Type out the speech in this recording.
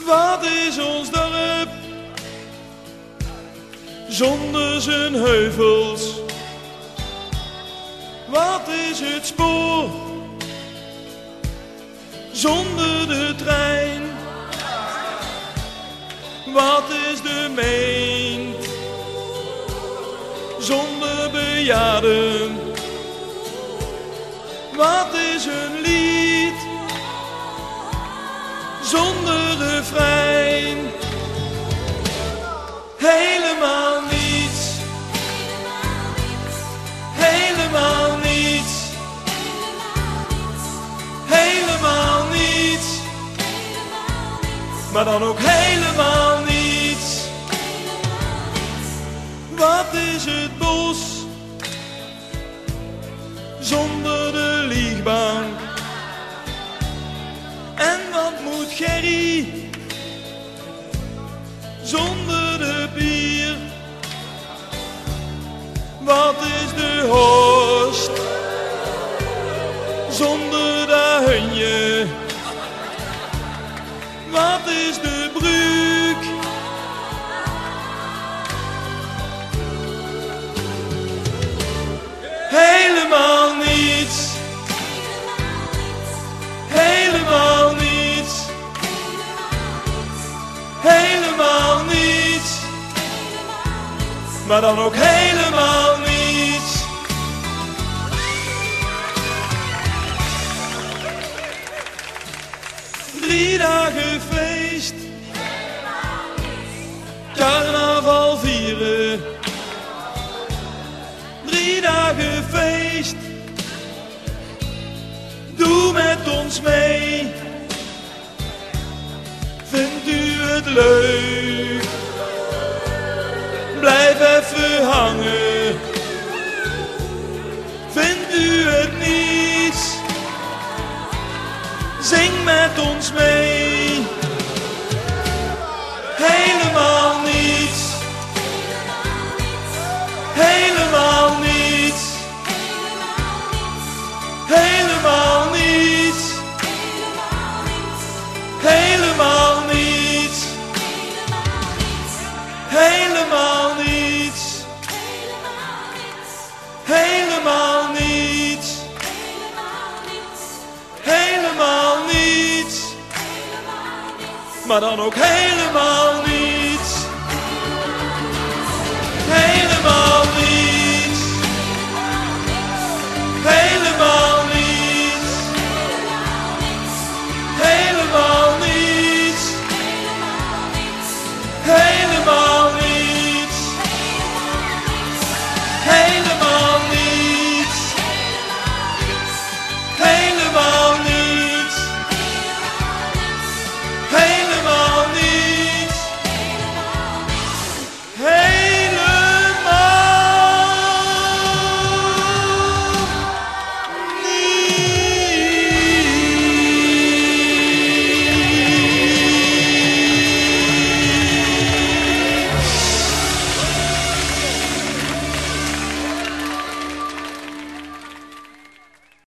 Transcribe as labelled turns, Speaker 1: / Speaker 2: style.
Speaker 1: Wat is ons dorp zonder zijn heuvels? Wat is het spoor zonder de trein? Wat is de meent zonder bejaarden? Wat is een lied zonder refrein? Helemaal niets, helemaal niets, helemaal niets, maar dan ook helemaal niets. Wat is het bos zonder de liegbank? En wat moet Gerry zonder de bier? Wat is de Horst zonder de hunje? Wat is de Bruuk helemaal niets, helemaal niets, helemaal niets, maar dan ook helemaal niets. 3 dagen feest, carnaval vieren. 3 dagen feest, doe met ons mee. Vindt u het leuk? Blijf even hangen. Vindt u het niets? Zing met ons mee. Helemaal niets, helemaal niets, helemaal niets, helemaal niets, helemaal niets, helemaal niets, helemaal niets, maar dan ook helemaal niets, helemaal